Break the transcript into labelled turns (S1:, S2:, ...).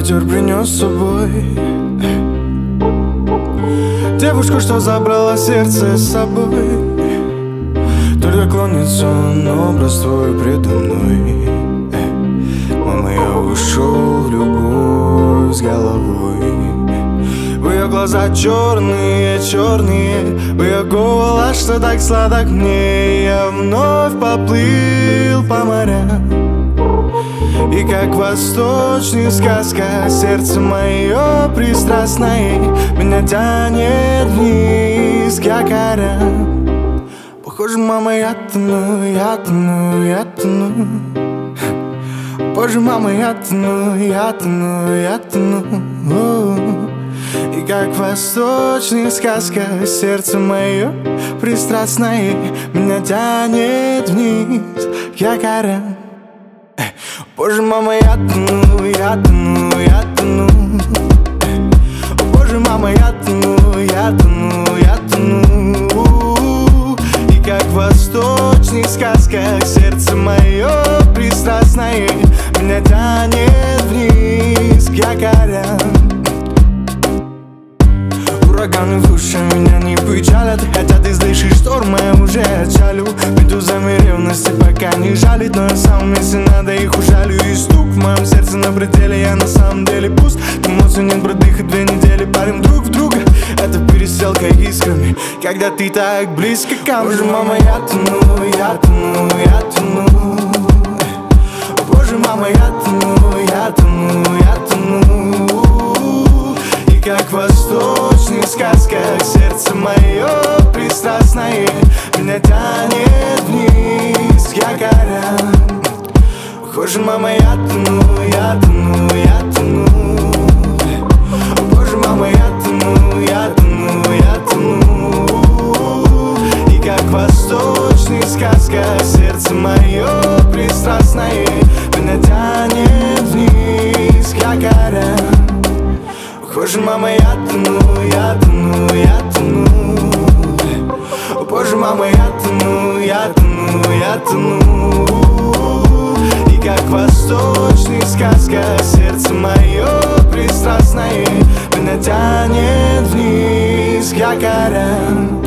S1: ветер принес с собой девушку, что забрала сердце с собой. Только клонится он, образ твой предо мной. Мама, я ушел в любовь с головой. В ее глаза черные, черные, в ее голос, что так сладок мне. Я вновь поплыл по морям, и как восточная сказка, сердце мое пристрастное меня тянет вниз к якорям. Похоже, мама, я тону, я тону, я тону. Боже, мама, я тону, я тону, я тону. И как восточная сказка, сердце мое пристрастное меня тянет вниз к якорям. Боже, мама, я тону, я тону, я тону. Боже, мама, я тону, я тону, я тону. И как восточная сказка, сердце мое пристрастное меня тянет вниз к якорям. Ураганы в душе меня не печалят, хотя ты слышишь шторм, я уже отчалю. Медузами ревности пока не жалит, но я сам вместе надо их ужалю. И стук в моем сердце на пределе, я на самом деле пуст. Эмоций нет, продыхать 2 недели, парим друг в друга. Это перестрелка искрами, когда ты так близко ко мне. Боже, мама, я тону, я тону, я тону. Боже, мама, я тону, я тону, я тону. И как восточная сказка, сердце мое пристрастное меня тянет вниз к якорям. Боже, мама, я тону, я тону, я тону. Боже, мама, я тону, я тону, я тону. И как восточная сказка, сердце мое пристрастное меня тянет вниз к якорям. Боже, мама, я тону, я тону, я тону. Боже, мама, я тону, я тону, я тону. И как восточная сказка, сердце мое пристрастное меня тянет вниз к якорям.